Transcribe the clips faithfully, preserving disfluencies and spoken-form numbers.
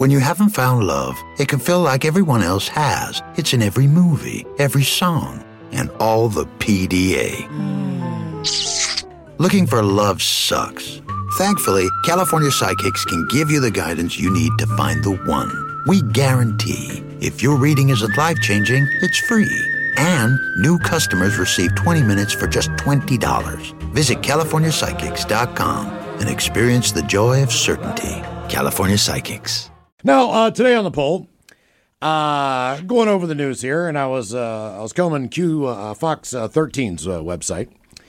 When you haven't found love, it can feel like everyone else has. It's in every movie, every song, and all the P D A. Mm. Looking for love sucks. Thankfully, California Psychics can give you the guidance you need to find the one. We guarantee if your reading isn't life-changing, it's free. And new customers receive twenty minutes for just twenty dollars. Visit California Psychics dot com and experience the joy of certainty. California Psychics. Now, uh, today on the poll, uh, going over the news here, and I was uh, I was combing Q uh, Fox uh, thirteen's uh, website,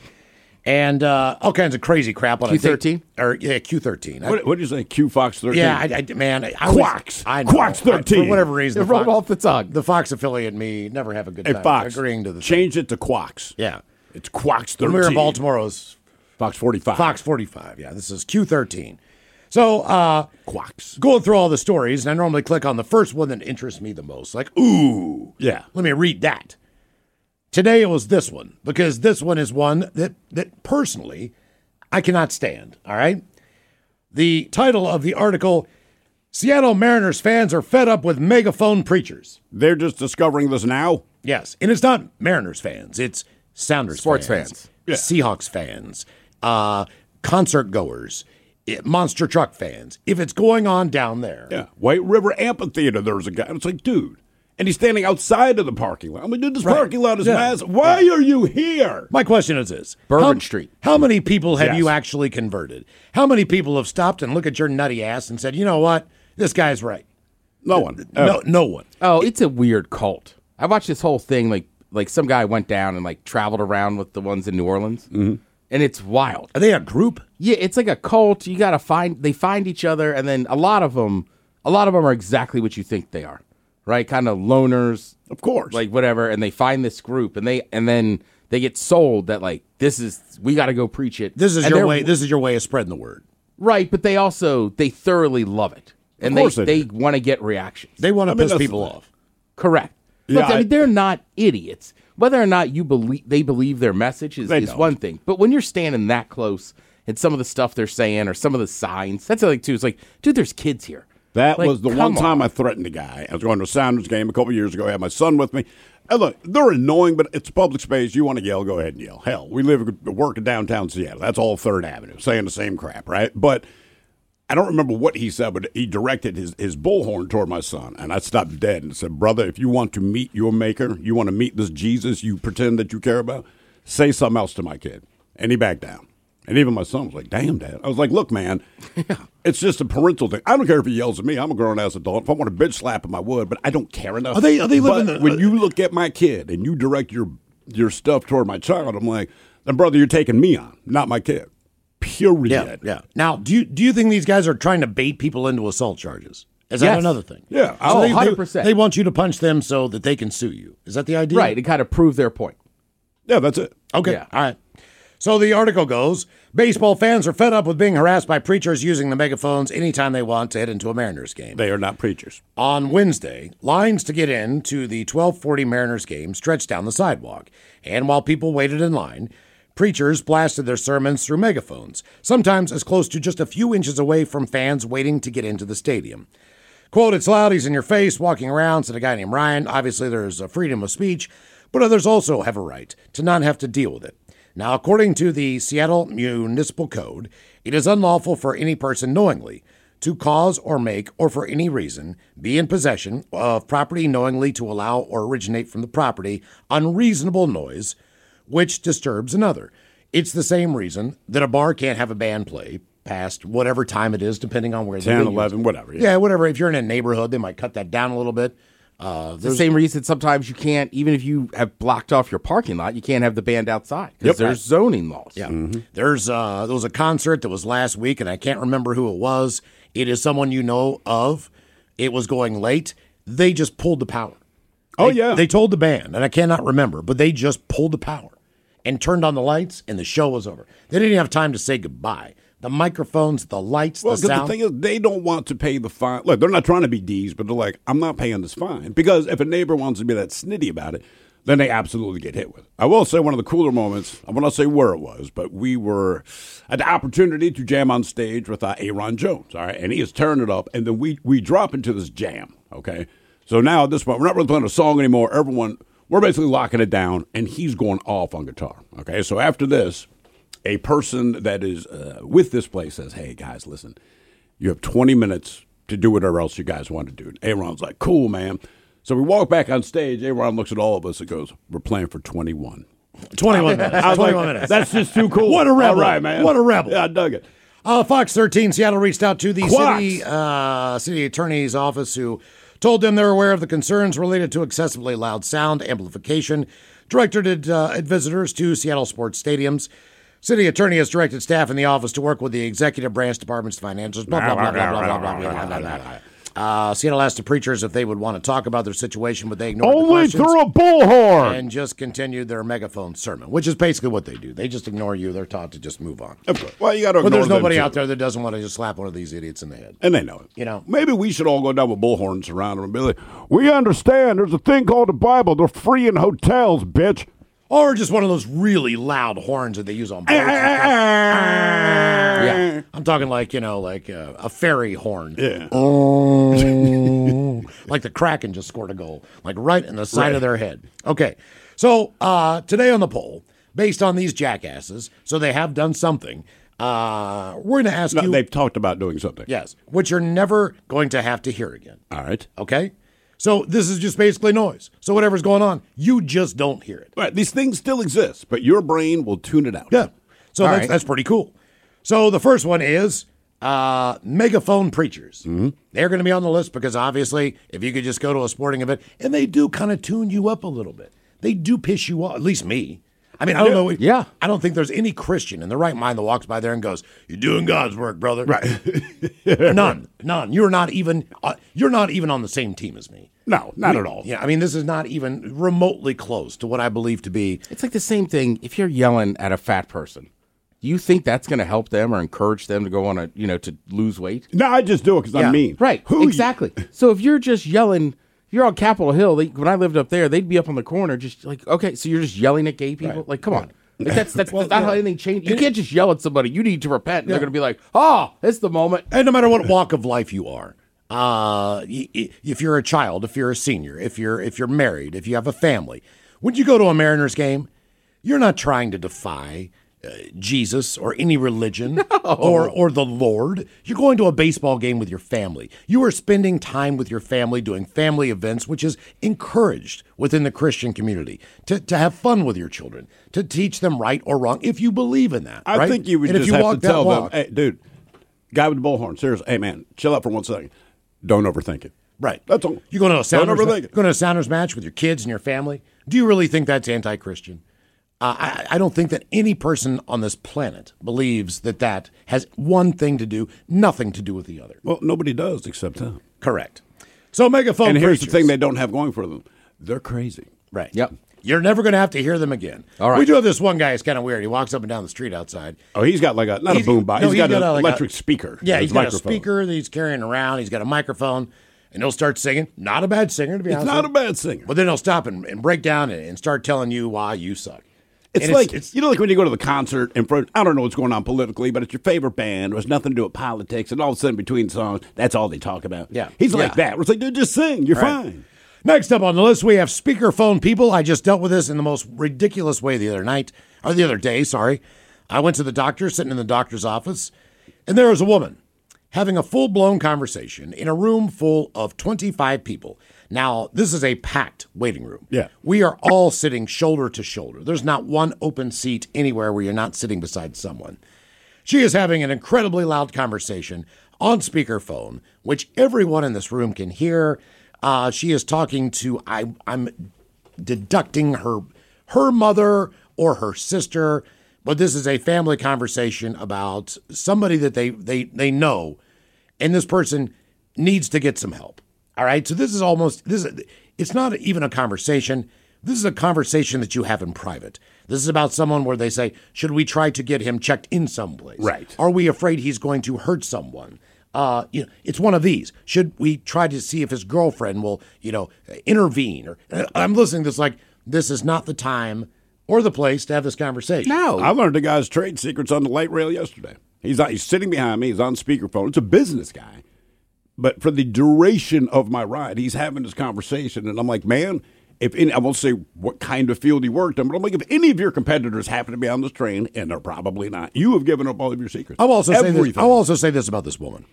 and uh, all kinds of crazy crap on Q thirteen? Or yeah, Q thirteen. What, what did you say? Q Fox thirteen? Yeah, I, I, man, I, I Quacks. Was, I know. Quacks thirteen. I, for whatever reason, It the rolled Fox, off the tongue. The Fox affiliate and me never have a good Hey, time Fox, agreeing to the change it to Quacks. Yeah, it's Quacks thirteen. When we were in Baltimore, it was Fox forty-five. Fox forty-five. Yeah, this is Q thirteen. So, uh, Quacks. Going through all the stories, and I normally click on the first one that interests me the most. Like, ooh, yeah, let me read that. Today it was this one, because this one is one that, that personally I cannot stand, all right? The title of the article, Seattle Mariners fans are fed up with megaphone preachers. They're just discovering this now? Yes, and it's not Mariners fans. It's Sounders Sports fans. fans. Yeah. Seahawks fans. Uh, concert goers. Monster truck fans. If it's going on down there. Yeah. White River Amphitheater, there was a guy. It's like, dude. And he's standing outside of the parking lot. I mean, dude, this Right. parking lot is Yeah. massive. Why Yeah. are you here? My question is this. Bourbon how, Street. How many people have Yes. you actually converted? How many people have stopped and looked at your nutty ass and said, you know what? This guy's right. No one. No, Ever. no one. Oh, it's a weird cult. I watched this whole thing, like like some guy went down and like traveled around with the ones in New Orleans, mm-hmm. and it's wild. Are they a group? Yeah, it's like a cult. You gotta find they find each other, and then a lot of them, a lot of them are exactly what you think they are, right? Kind of loners, Of course. like whatever. And they find this group, and they and then they get sold that like this is we got to go preach it. This is And your they're- way. This is your way of spreading the word. right? But they also they thoroughly love it, and course they they they want to get reactions. They want to I mean, piss that's people the thing. off. Correct. Yeah, Look, I I- mean, they're not idiots. Whether or not you believe they believe their message is, They is don't. one thing. But when you're standing that close and some of the stuff they're saying or some of the signs, that's the other thing too. It's like, dude, there's kids here. That Like, was the come one time on. I threatened a guy. I was going to a Sounders game a couple years ago. I had my son with me. And look, they're annoying, but it's public space. You want to yell, go ahead and yell. Hell, we live work in downtown Seattle. That's all Third Avenue, saying the same crap, right? But I don't remember what he said, but he directed his, his bullhorn toward my son. And I stopped dead and said, brother, if you want to meet your maker, you want to meet this Jesus you pretend that you care about, say something else to my kid. And he backed down. And even my son was like, damn, Dad. I was like, look, man, it's just a parental thing. I don't care if he yells at me. I'm a grown-ass adult. If I want a bitch slap him, I would, but I don't care enough. Are they- are they But living the- when you look at my kid and you direct your your stuff toward my child, I'm like, then, brother, you're taking me on, not my kid. Period. Yeah, yeah. Now, do you do you think these guys are trying to bait people into assault charges? Is that Yes. another thing? Yeah. So Oh, they, they- one hundred percent. They want you to punch them so that they can sue you. Is that the idea? Right, to kind of prove their point. Yeah, that's it. Okay. Yeah. All right. So the article goes, baseball fans are fed up with being harassed by preachers using the megaphones anytime they want to head into a Mariners game. They are not preachers. On Wednesday, lines to get into the twelve forty Mariners game stretched down the sidewalk. And while people waited in line, preachers blasted their sermons through megaphones, sometimes as close to just a few inches away from fans waiting to get into the stadium. Quote, it's loud, he's in your face, walking around, said a guy named Ryan. Obviously, there's a freedom of speech, but others also have a right to not have to deal with it. Now, according to the Seattle Municipal Code, it is unlawful for any person knowingly to cause or make or for any reason be in possession of property knowingly to allow or originate from the property unreasonable noise which disturbs another. It's the same reason that a bar can't have a band play past whatever time it is, depending on where the ten, venue is. eleven, whatever. Yeah, whatever. If you're in a neighborhood, they might cut that down a little bit. Uh, It's the same reason sometimes you can't, even if you have blocked off your parking lot, you can't have the band outside because Yep. there's zoning laws. Yeah. There's uh there was a concert that was last week and I can't remember who it was. It is someone you know of. It was going late. They just pulled the power. Oh, They- yeah. They told the band, and I cannot remember, but they just pulled the power and turned on the lights and the show was over. They didn't have time to say goodbye. The microphones, the lights, Well, the 'cause the sound. thing is, they don't want to pay the fine. Look, they're not trying to be D's, but they're like, I'm not paying this fine. Because if a neighbor wants to be that snitty about it, then they absolutely get hit with it. I will say one of the cooler moments, I will not say where it was, but we were had the opportunity to jam on stage with uh, Aaron Jones, all right? And he is tearing it up, and then we, we drop into this jam, okay? So now at this point, we're not really playing a song anymore. Everyone, we're basically locking it down, and he's going off on guitar, okay? So after this, a person that is uh, with this place says, hey, guys, listen, you have twenty minutes to do whatever else you guys want to do. And Aaron's like, cool, man. So we walk back on stage. Aaron looks at all of us and goes, we're playing for twenty-one. twenty-one minutes. I was twenty-one like, minutes. that's just too cool. What a rebel. All right, man. What a rebel. Yeah, I dug it. Uh, Fox thirteen, Seattle reached out to the Quacks. city uh, city attorney's office, who told them they're aware of the concerns related to excessively loud sound amplification directed uh, at visitors to Seattle sports stadiums. City attorney has directed staff in the office to work with the executive branch department's financials. Blah blah blah blah blah blah blah blah blah blah. blah. Uh, Seattle asked the preachers if they would want to talk about their situation, but they ignored the Only questions through a bullhorn. and just continued their megaphone sermon, which is basically what they do. They just ignore you. They're taught to just move on. Well, you got to. But there's nobody out there that doesn't want to just slap one of these idiots in the head. And they know it. You know. Maybe we should all go down with bullhorns around them and be like, we understand there's a thing called the Bible. They're free in hotels, bitch. Or just one of those really loud horns that they use on boats. Yeah, I'm talking like, you know, like a, a ferry horn. Yeah. Oh, like the Kraken just scored a goal, like right in the side Right. of their head. Okay, so uh, today on the poll, based on these jackasses, so they have done something, uh, we're going to ask No, you, they've talked about doing something. yes, which you're never going to have to hear again. All right. Okay? So this is just basically noise. So whatever's going on, you just don't hear it. Right. These things still exist, but your brain will tune it out. Yeah. So All that's, right. that's pretty cool. So the first one is uh, megaphone preachers. Mm-hmm. They're going to be on the list because obviously, if you could just go to a sporting event, and they do kind of tune you up a little bit. They do piss you off, at least me. I mean, I don't know. Yeah. I don't think there's any Christian in the right mind that walks by there and goes, "You're doing God's work, brother." Right. None. None. You're not even. Uh, you're not even on the same team as me. No, not at all. Yeah. I mean, this is not even remotely close to what I believe to be. It's like the same thing. If you're yelling at a fat person, do you think that's going to help them or encourage them to go on a, you know, to lose weight? No, I just do it because Yeah. I'm mean. Right. Who you- exactly. So if you're just yelling, you're on Capitol Hill. They, when I lived up there, they'd be up on the corner, just like, okay, so you're just yelling at gay people. Right. Like, come on. Like, that's that's, Well, that's not yeah. how anything changes. You can't just yell at somebody. You need to repent. And They're going to be like, oh, it's the moment. And no matter what walk of life you are, uh, y- y- if you're a child, if you're a senior, if you're if you're married, if you have a family, when you go to a Mariners game, you're not trying to defy uh, Jesus or any religion or or the Lord. You're going to a baseball game with your family. You are spending time with your family doing family events, which is encouraged within the Christian community to, to have fun with your children, to teach them right or wrong if you believe in that. I right? think you would and just if you have walk to that tell walk, them, hey, dude, guy with the bullhorn, seriously, hey, man, chill out for one second. Don't overthink it. Right. That's all. You go to a Sounders, Don't overthink it. go to a Sounders match with your kids and your family. Do you really think that's anti-Christian? Uh, I, I don't think that any person on this planet believes that that has one thing to do, nothing to do with the other. Well, nobody does except them. Correct. So megaphone And here's the preachers. thing they don't have going for them. They're crazy. Right. Yep. You're never going to have to hear them again. All right. We do have this one guy. It's kind of weird. He walks up and down the street outside. Oh, he's got like a, not He's- a boom box. no, he's got, got an a, like electric a- speaker. Yeah, His he's got a microphone. speaker that he's carrying around. He's got a microphone, and he'll start singing. Not a bad singer, to be It's honest. not a with bad singer. But then he'll stop and, and break down and, and start telling you why you suck. It's And like, it's, you know, like when you go to the concert and for, I don't know what's going on politically, but it's your favorite band. It has nothing to do with politics. And all of a sudden, between songs, that's all they talk about. Yeah. He's Yeah. like that. It's like, dude, just sing. You're Right. fine. Next up on the list, we have speakerphone people. I just dealt with this in the most ridiculous way the other night, or the other day, sorry. I went to the doctor, sitting in the doctor's office, and there was a woman having a full-blown conversation in a room full of twenty-five people. Now, this is a packed waiting room. Yeah. We are all sitting shoulder to shoulder. There's not one open seat anywhere where you're not sitting beside someone. She is having an incredibly loud conversation on speakerphone, which everyone in this room can hear. Uh, she is talking to, I, I'm deducting her her mother or her sister, but this is a family conversation about somebody that they they they know, and this person needs to get some help. All right, so this is almost this is it's not even a conversation. This is a conversation that you have in private. This is about someone where they say, should we try to get him checked in someplace? Right. Are we afraid he's going to hurt someone? Uh, you know, it's one of these. Should we try to see if his girlfriend will, you know, intervene? Or I'm listening to this like this is not the time or the place to have this conversation. No. I learned the guy's trade secrets on the light rail yesterday. He's he's sitting behind me. He's on speakerphone. It's a business guy. But for the duration of my ride, he's having this conversation. And I'm like, man, if any, I won't say what kind of field he worked in, but I'm like, if any of your competitors happen to be on this train, and they're probably not, you have given up all of your secrets. I'll also, say Everything. this, I'll also say this about this woman.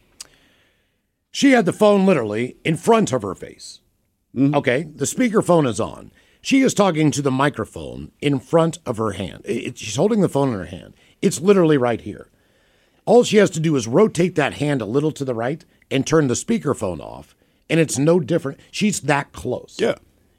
She had the phone literally in front of her face. Mm-hmm. Okay, the speakerphone is on. She is talking to the microphone in front of her hand. It, she's holding the phone in her hand. It's literally right here. All she has to do is rotate that hand a little to the right and turn the speakerphone off, and it's no different. She's that close. Yeah.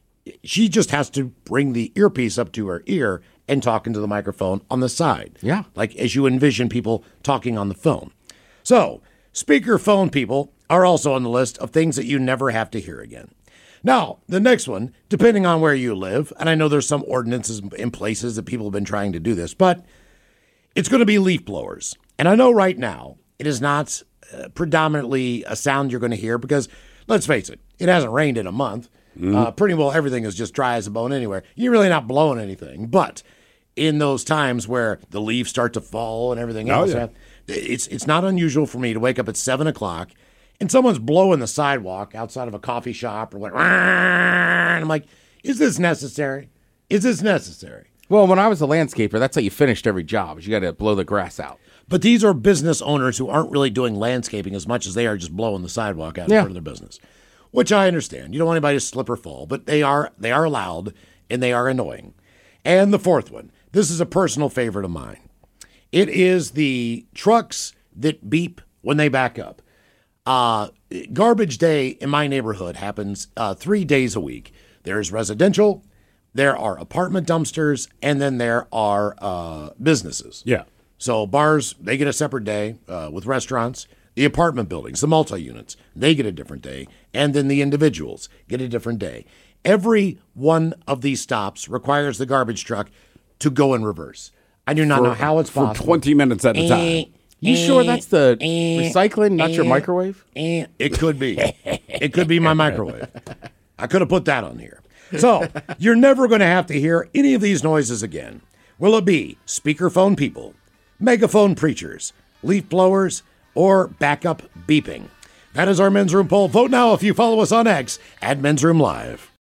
She just has to bring the earpiece up to her ear and talk into the microphone on the side. Yeah. Like as you envision people talking on the phone. So, speakerphone people are also on the list of things that you never have to hear again. Now, the next one, depending on where you live, and I know there's some ordinances in places that people have been trying to do this, but it's going to be leaf blowers. And I know right now it is not uh, predominantly a sound you're going to hear because, let's face it, it hasn't rained in a month. Mm-hmm. Uh, pretty well everything is just dry as a bone anywhere. You're really not blowing anything. But in those times where the leaves start to fall and everything oh, else, yeah. it's it's not unusual for me to wake up at seven o'clock and someone's blowing the sidewalk outside of a coffee shop or what. And I'm like, is this necessary? Is this necessary? Well, when I was a landscaper, that's how you finished every job. Is you got to blow the grass out. But these are business owners who aren't really doing landscaping as much as they are just blowing the sidewalk out in Yeah. front of their business, which I understand. You don't want anybody to slip or fall, but they are they are loud and they are annoying. And the fourth one, this is a personal favorite of mine. It is the trucks that beep when they back up. Uh, garbage day in my neighborhood happens uh, three days a week. There's residential, there are apartment dumpsters, and then there are uh, businesses. Yeah. So bars, they get a separate day uh, with restaurants. The apartment buildings, the multi-units, they get a different day. And then the individuals get a different day. Every one of these stops requires the garbage truck to go in reverse. I do not For- know how it's for possible. twenty minutes at a time. Eh, You eh, sure that's the eh, recycling, not your eh, microwave? eh. It could be. It could be my microwave. I could have put that on here. So you're never going to have to hear any of these noises again. Will it be speakerphone people, megaphone preachers, leaf blowers, or backup beeping? That is our Men's Room poll. Vote now if you follow us on X at Men's Room Live.